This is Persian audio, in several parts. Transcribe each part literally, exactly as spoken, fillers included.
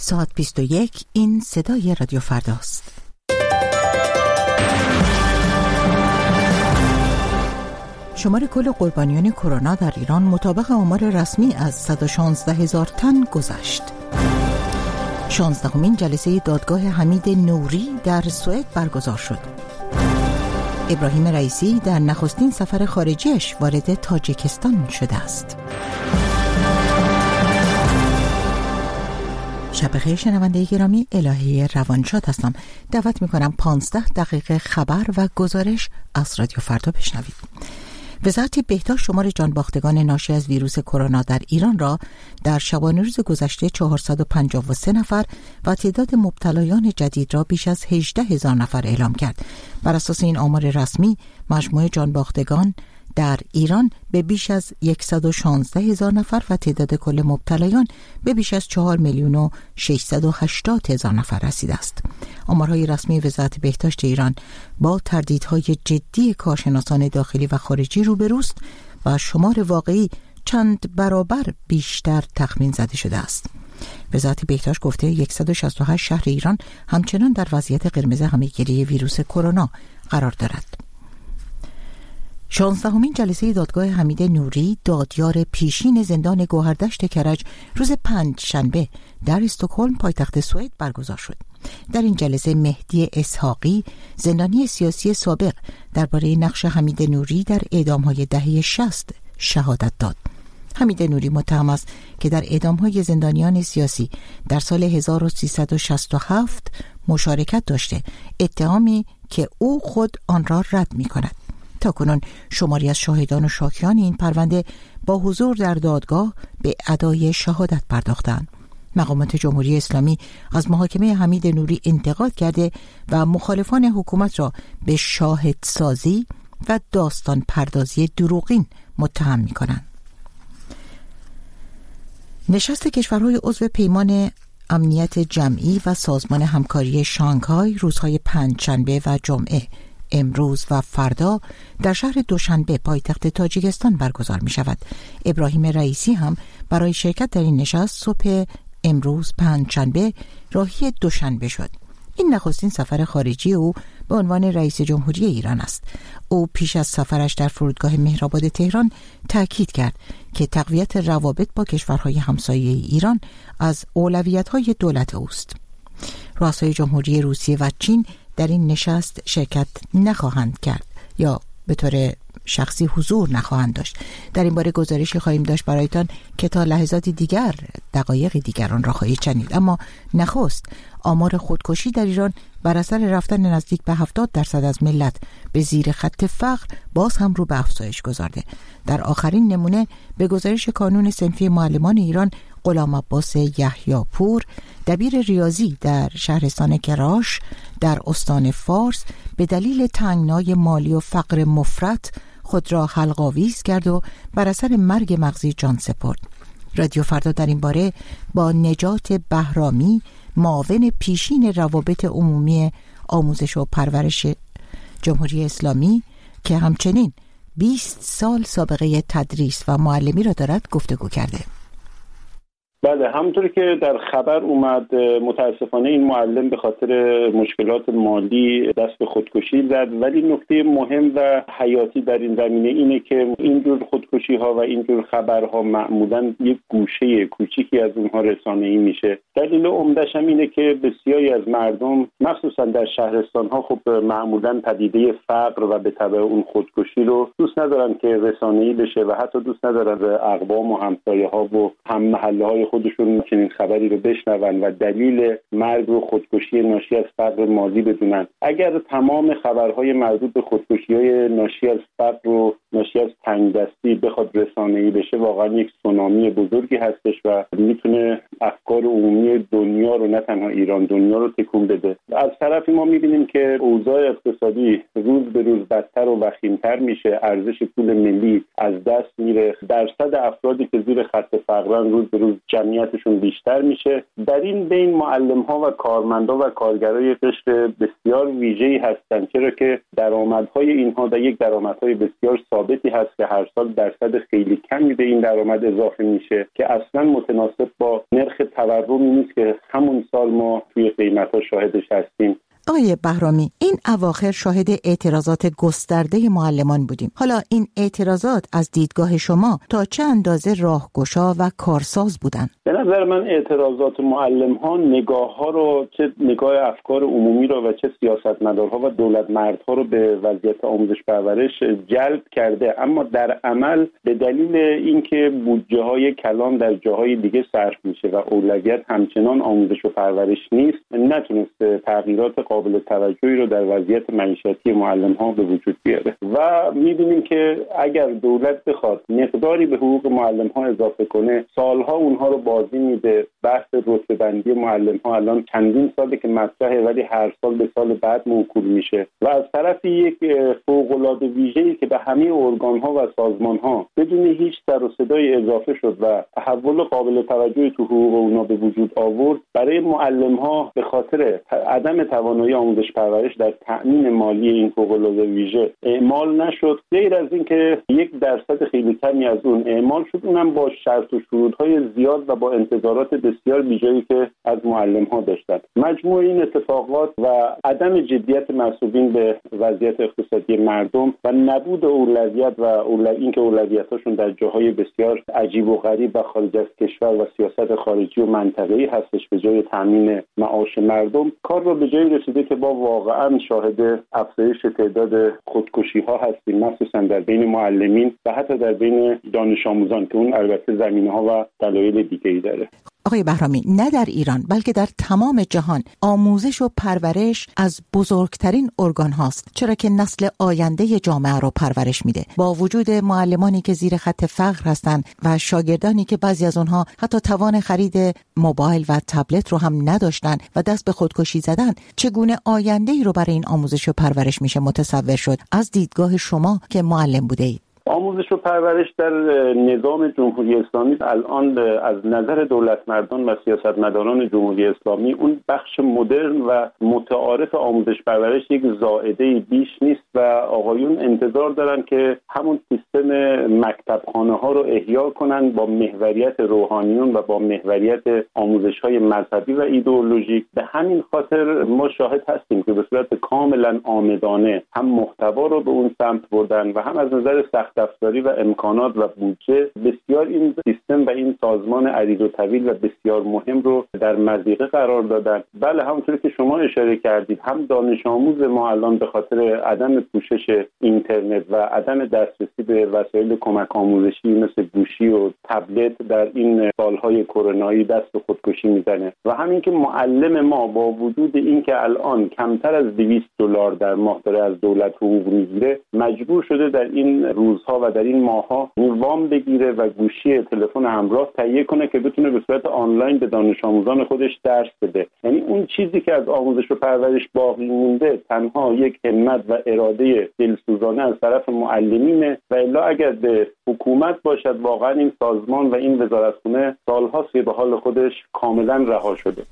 ساعت بیست و یک. این صدای رادیو فرداست. شمار کل قربانیان کرونا در ایران مطابق آمار رسمی از صد و شانزده هزار تن گذشت. شانزدهمین جلسه دادگاه حمید نوری در سوئد برگزار شد. ابراهیم رئیسی در نخستین سفر خارجیش وارد تاجیکستان شده است. شب بخیر شنونده گرامی، الهه روانشاد هستم. دعوت میکنم پانزده دقیقه خبر و گزارش از رادیو فردا بشنوید. وزارت بهداشت شمار جانباختگان ناشی از ویروس کرونا در ایران را در شبانه روز گذشته چهارصد و پنجاه و سه نفر و تعداد مبتلایان جدید را بیش از هجده هزار نفر اعلام کرد. بر اساس این آمار رسمی، مجموع جانباختگان در ایران به بیش از صد و شانزده هزار نفر و تعداد کل مبتلایان به بیش از چهار میلیون و ششصد و هشتاد هزار نفر رسیده است. آمارهای رسمی وزارت بهداشت ایران با تردیدهای جدی کارشناسان داخلی و خارجی روبروست و شمار واقعی چند برابر بیشتر تخمین زده شده است. وزارت بهداشت گفته صد و شصت و هشت شهر ایران همچنان در وضعیت قرمز همه‌گیری ویروس کرونا قرار دارد. شانزدهمین جلسه دادگاه حمید نوری دادیار پیشین زندان گوهردشت کرج روز پنج شنبه در استکهلم پایتخت سوئد برگزار شد. در این جلسه مهدی اسحاقی، زندانی سیاسی سابق، درباره نقش حمید نوری در اعدام‌های دهه شصت شهادت داد. حمید نوری متهم است که در اعدام‌های زندانیان سیاسی در سال هزار و سیصد و شصت و هفت مشارکت داشته، اتهامی که او خود آن را رد می‌کند. تاکنون شماری از شاهدان و شاکیان این پرونده با حضور در دادگاه به ادای شهادت پرداختند. مقامات جمهوری اسلامی از محاکمه حمید نوری انتقاد کرده و مخالفان حکومت را به شاهدسازی و داستان پردازی دروغین متهم می‌کنند. نشست کشورهای عضو پیمان امنیت جمعی و سازمان همکاری شانگهای روزهای پنجشنبه و جمعه، امروز و فردا در شهر دوشنبه پایتخت تاجیکستان برگزار می شود. ابراهیم رئیسی هم برای شرکت در این نشست صبح امروز پنجشنبه راهی دوشنبه شد. این نخستین سفر خارجی او به عنوان رئیس جمهوری ایران است. او پیش از سفرش در فرودگاه مهرآباد تهران تاکید کرد که تقویت روابط با کشورهای همسایه ایران از اولویت‌های دولت اوست. رؤسای جمهوری روسیه و چین در این نشست شرکت نخواهند کرد یا به طور شخصی حضور نخواهند داشت. در این باره گزارشی خواهیم داشت برایتان که تا لحظات دیگر دقایق دیگران را خواهید شنید. اما نخست آمار خودکشی در ایران بر اثر رفتن نزدیک به هفتاد درصد از ملت به زیر خط فقر باز هم رو به افزایش گذارده. در آخرین نمونه به گزارش کانون صنفی معلمان ایران، غلام عباس یحیی‌پور، دبیر ریاضی در شهرستان کراش در استان فارس، به دلیل تنگنای مالی و فقر مفرط خود را حلق‌آویز کرد و بر اثر مرگ مغزی جان سپرد. رادیو فردا در این باره با نجات بهرامی، معاون پیشین روابط عمومی آموزش و پرورش جمهوری اسلامی که همچنین بیست سال سابقه تدریس و معلمی را دارد، گفتگو کرده. بله، همونطوری که در خبر اومد، متاسفانه این معلم به خاطر مشکلات مالی دست به خودکشی زد. ولی نکته مهم و حیاتی در این زمینه اینه که این جور خودکشی ها و این جور خبرها معمولاً یک گوشه کوچیکی از اونها رسانه‌ای میشه. دلیل عمده‌ش هم اینه که بسیاری از مردم، مخصوصا در شهرستان ها، خب معمولاً پدیده فقر و به تبع اون خودکشی رو دوست ندارن که رسانه‌ای بشه و حتی دوست ندارن به اقوام و همسایه ها و هم محله های خودشون چنین خبری رو بشنون و دلیل مرگ و خودکشی ناشی از فقر مالی بدونن. اگر تمام خبرهای مربوط به خودکشی‌های ناشی از فقر و ناشی از تنگدستی بخواد رسانه‌ای بشه، واقعا یک سونامی بزرگی هستش و میتونه افکار عمومی دنیا رو، نه تنها ایران، دنیا رو تکون بده. از طرفی ما میبینیم که اوضاع اقتصادی روز به روز بدتر و وخیم‌تر میشه، ارزش پول ملی از دست میره، درصد افرادی که زیر خط فقرن روز به روز جمعیتشون بیشتر میشه. در این بین معلم‌ها و کارمندا و کارگرای قشر بسیار ویژه‌ای هستند، چرا که درآمدهای اینها در یک درآمدهای بسیار ثابتی هست که هر سال درصد خیلی کمی به این درآمد اضافه میشه که اصلا متناسب با نرخ تورمی نیست که همون سال ما توی قیمت‌ها شاهدش هستیم. آقای بهرامی، این اواخر شاهد اعتراضات گسترده معلمان بودیم. حالا این اعتراضات از دیدگاه شما تا چه اندازه راهگشا و کارساز بودن؟ به نظر من اعتراضات معلم ها نگاه ها رو، چه نگاه افکار عمومی رو و چه سیاستمدارها و دولت مردها رو به وضعیت آموزش پرورش جلب کرده، اما در عمل به دلیل اینکه بودجه های کلان در جاهای دیگه صرف میشه و اولویت همچنان آموزش و پرورش نیست، نتونسته تغییرات قابل توجهی رو در وضعیت معیشتی معلم ها به وجود بیاره و می‌بینیم که اگر دولت بخواد مقداری به حقوق معلم ها اضافه کنه، سالها اونها رو بازی میده. بحث رتبه بندی معلم ها الان چندین ساله که مطرحه، ولی هر سال به سال بعد موکول میشه و از طرف یک فوق‌العاده ویژه‌ای که به همه ارگان ها و سازمان ها بدون هیچ سر و صدای اضافه شد و تحول قابل توجهی تو حقوق اونها به وجود آورد، برای معلم ها به خاطر عدم توانایی آموزش پرورش در تأمین مالی این فوق‌العاده ویژه اعمال نشد. غیر از این که یک درصد خیلی کمی از اون اعمال شد، اونم با شرط و شروط‌های زیاد و با انتظارات بسیار بیجایی که از معلم‌ها داشتن. مجموع این اتفاقات و عدم جدیت مسئولین به وضعیت اقتصادی مردم و نبود اولویت و اینکه اولویت‌هاشون در جاهای بسیار عجیب و غریب و خارج از کشور و سیاست خارجی و منطقه‌ای هستش به جای تامین معاش مردم، کار رو به جایی رسیده که با واقعا شاهد افزایش تعداد خودکشی‌ها هستیم، مخصوصا در بین معلمین و حتی در بین دانش آموزان که اون البته زمینه‌ها و دلایل دیگه‌ای داره. آقای بهرامی، نه در ایران بلکه در تمام جهان آموزش و پرورش از بزرگترین ارگان هاست، چرا که نسل آینده جامعه رو پرورش میده. با وجود معلمانی که زیر خط فقر هستند و شاگردانی که بعضی از اونها حتی توان خرید موبایل و تبلت رو هم نداشتن و دست به خودکشی زدن، چگونه آینده‌ای رو برای این آموزش و پرورش میشه متصور شد از دیدگاه شما که معلم بوده اید؟ آموزش و پرورش در نظام جمهوری اسلامی الان از نظر دولتمردان و سیاستمداران جمهوری اسلامی اون بخش مدرن و متعارف آموزش پرورش یک زائده بیش نیست و آقایون انتظار دارن که همون سیستم مکتبخانه ها رو احیا کنن با محوریت روحانیون و با محوریت آموزش های مذهبی و ایدئولوژیک. به همین خاطر ما شاهد هستیم که به صورت کاملا عامدانه هم محتوا رو به اون سمت بردن و هم از نظر سخت افزاری و امکانات و بودجه بسیار این سیستم و این سازمان عریض و طویل و بسیار مهم رو در مضیقه قرار دادن. بله، همونطور که شما اشاره کردید، هم دانش آموز ما الان به خاطر عدم پوشش اینترنت و عدم دسترسی به وسایل کمک آموزشی مثل گوشی و تبلت در این سالهای کرونایی دست به خودکشی میزنه و همین که معلم ما با وجود اینکه الان کمتر از دویست دلار در ماه داره از دولت حقوق میگیره، مجبور شده در این روزها و در این ماه‌ها وام بگیره و گوشی تلفن همراه تهیه کنه که بتونه به صورت آنلاین به دانش آموزان خودش درس بده. یعنی اون چیزی که از آموزش و پرورش باقی مونده تنها یک همت و اراده دلسوزانه از طرف معلمینه و الا اگر به حکومت باشد واقعا این سازمان و این وزارتخونه سال‌هاست به حال خودش کاملا رها شده.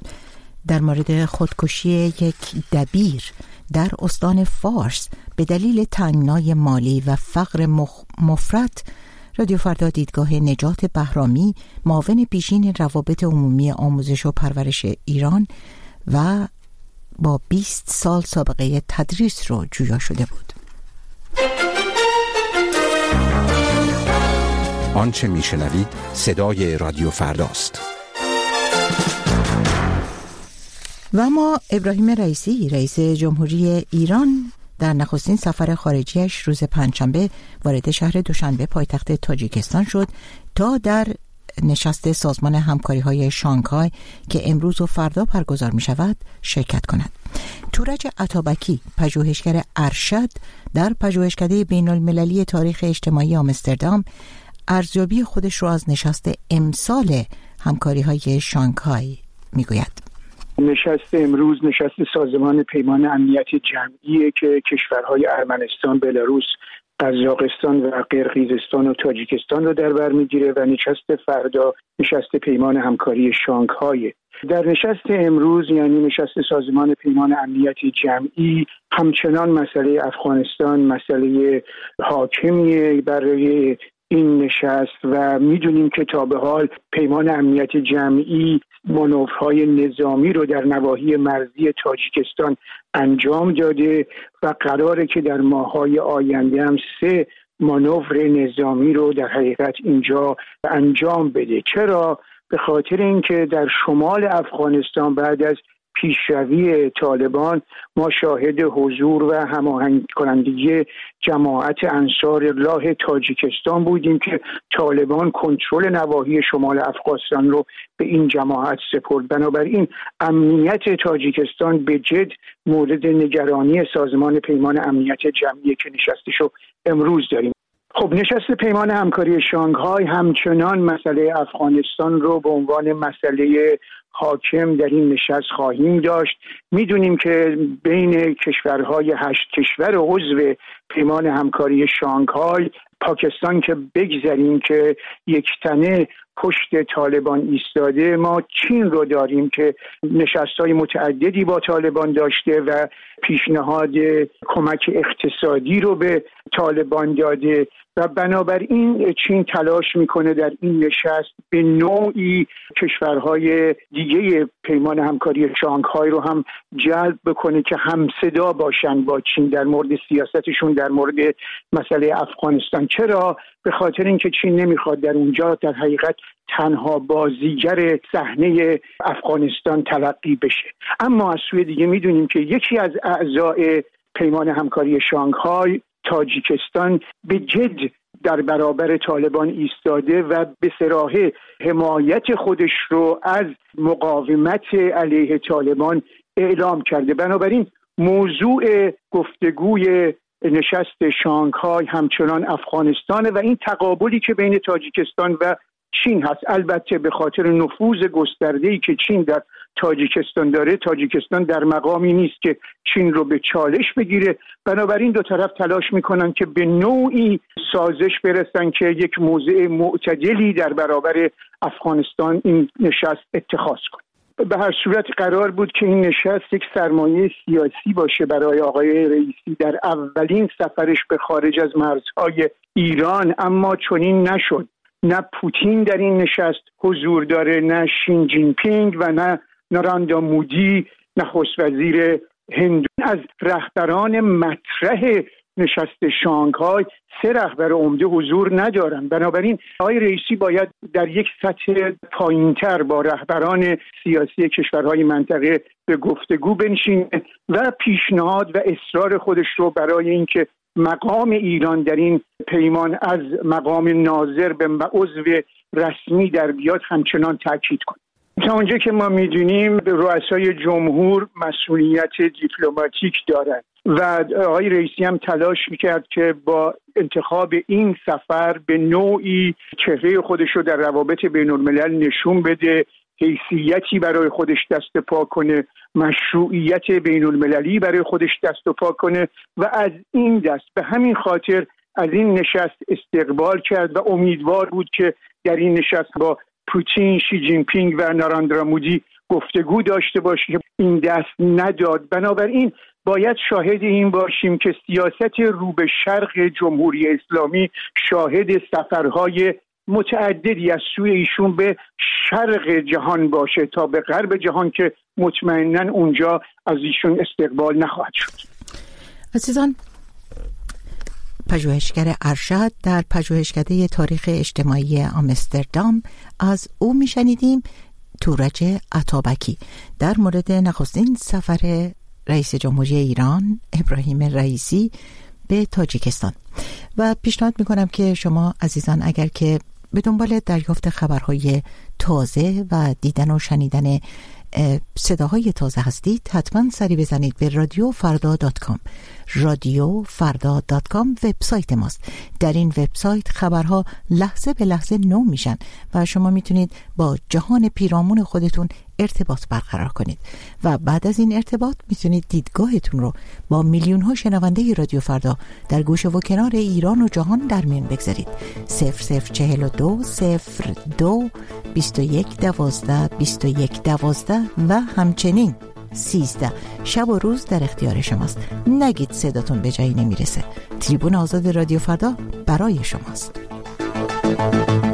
در مورد خودکشی یک دبیر در استان فارس به دلیل تنگنای مالی و فقر مخ... مفرط، رادیو فردا دیدگاه نجات بهرامی، معاون پیشین روابط عمومی آموزش و پرورش ایران و با بیست سال سابقه تدریس رو جویا شده بود. آنچه میشنوید صدای رادیو فرداست. و ما ابراهیم رئیسی، رئیس جمهوری ایران، در نخستین سفر خارجیش روز پنجشنبه وارد شهر دوشنبه پایتخت تاجیکستان شد تا در نشست سازمان همکاری‌های شانگهای که امروز و فردا برگزار می‌شود شرکت کند. تورج عطابکی، پژوهشگر ارشد در پژوهشکده بین‌المللی تاریخ اجتماعی آمستردام، ارزیابی خودش را از نشست امسال همکاری‌های شانگهای می‌گوید. نشست امروز نشست سازمان پیمان امنیت جمعیه که کشورهای ارمنستان، بلاروس قزاقستان و قرقیزستان و تاجیکستان رو در بر میگیره و نشست فردا نشست پیمان همکاری شانگهای. در نشست امروز یعنی نشست سازمان پیمان امنیت جمعی همچنان مسئله افغانستان مسئله حاکمیه برای این نشست و میدونیم که تا به حال پیمان امنیت جمعی مانورهای نظامی رو در نواحی مرزی تاجیکستان انجام داده و قراره که در ماه‌های آینده هم سه مانور نظامی رو در حقیقت اینجا انجام بده. چرا؟ به خاطر اینکه در شمال افغانستان بعد از پیشروی طالبان ما شاهد حضور و هماهنگ کنندگی جماعت انصار الله تاجیکستان بودیم که طالبان کنترل نواحی شمال افغانستان رو به این جماعت سپرد. بنابراین امنیت تاجیکستان به جد مورد نگرانی سازمان پیمان امنیت جمعی که نشستشو امروز داریم. خب نشست پیمان همکاری شانگهای همچنان مسئله افغانستان رو به عنوان مسئله حاکم در این نشست خواهیم داشت. میدونیم که بین کشورهای هشت کشور عضو پیمان همکاری شانگهای پاکستان که بگذاریم که یک تنه پشت طالبان ایستاده، ما چین رو داریم که نشست‌های متعددی با طالبان داشته و پیشنهاد کمک اقتصادی رو به طالبان داده و بنابراین چین تلاش میکنه در این نشست به نوعی کشورهای دیگه پیمان همکاری شانگهای رو هم جلب بکنه که همصدا باشن با چین در مورد سیاستشون در مورد مسئله افغانستان. چرا؟ به خاطر اینکه چین نمیخواد در اونجا در حقیقت تنها بازیگر صحنه افغانستان تلقی بشه. اما از سوی دیگه میدونیم که یکی از اعضای پیمان همکاری شانگهای تاجیکستان به جد در برابر طالبان ایستاده و به صراحه حمایت خودش رو از مقاومت علیه طالبان اعلام کرده. بنابراین موضوع گفتگوی نشست شانگهای همچنان افغانستان و این تقابلی که بین تاجیکستان و چین هست. البته به خاطر نفوذ گسترده‌ای که چین در تاجیکستان داره، تاجیکستان در مقامی نیست که چین رو به چالش بگیره. بنابراین دو طرف تلاش میکنن که به نوعی سازش برسن که یک موضع معتدلی در برابر افغانستان این نشست اتخاذ کنه. به هر صورت قرار بود که این نشست یک سرمایه سیاسی باشه برای آقای رئیسی در اولین سفرش به خارج از مرزهای ایران، اما چنین نشد. نه پوتین در این نشست حضور داره، نه شین جین پینگ و نه ناراندا مودی نخست وزیر هند. از رهبران مطرح نشست شانگهای سه رهبر عمده حضور ندارن. بنابراین آقای رئیسی باید در یک سطح پایینتر با رهبران سیاسی کشورهای منطقه به گفتگو بنشینه و پیشنهاد و اصرار خودش رو برای اینکه مقام ایران در این پیمان از مقام ناظر به عضو رسمی در بیاد همچنان تاکید کنه. تا اونجا که ما میدونیم رؤسای جمهور مسئولیت دیپلماتیک دارند و آقای رئیسی هم تلاش میکرد که با انتخاب این سفر به نوعی چهره خودش رو در روابط بین الملل نشون بده، حیثیتی برای خودش دست پا کنه، مشروعیت بین المللی برای خودش دست و پا کنه و از این دست به همین خاطر از این نشست استقبال کرد و امیدوار بود که در این نشست با پوتین، شی جین پینگ و ناراندرا مودی گفتگو داشته باشه که این دست نداد. بنابراین باید شاهد این باشیم که سیاست رو به شرق جمهوری اسلامی شاهد سفرهای متعددی از سوی ایشون به شرق جهان باشه تا به غرب جهان که مطمئناً اونجا از ایشون استقبال نخواهد شد. عزیزان، پژوهشگر ارشد در پژوهشکده تاریخ اجتماعی آمستردام از او میشنیدیم تورج عطابکی در مورد نخستین سفر رئیس جمهوری ایران ابراهیم رئیسی به تاجیکستان و پیشنهاد میکنم که شما عزیزان اگر که به دنبال دریافت خبرهای تازه و دیدن و شنیدن صداهای تازه هستید، حتما سری بزنید به رادیو فردا دات کام. رادیو فردا دات کام وبسایت ماست. در این وبسایت خبرها لحظه به لحظه نو میشن و شما میتونید با جهان پیرامون خودتون ارتباط برقرار کنید و بعد از این ارتباط میتونید دیدگاهتون رو با میلیون ها شنونده رادیو فردا در گوشه و کنار ایران و جهان در میان بگذارید. صفر صفر چهل و دو صفر دو بیست و یک دوازده بیست و یک دوازده و همچنین سیزده. شب و روز در اختیار شماست. نگید صداتون به جایی نمیرسه. تریبون آزاد رادیو فردا برای شماست.